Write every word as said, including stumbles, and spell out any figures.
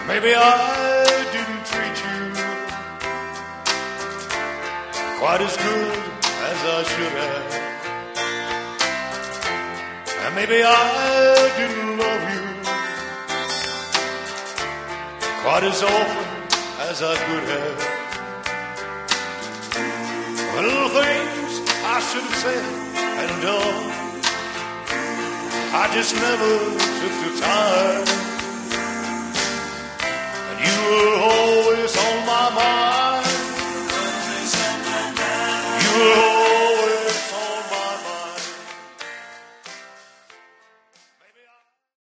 Maybe I didn't treat you quite as good as I should have. And maybe I didn't love you quite as often as I could have. The little things I should have said and done, I just never took the time.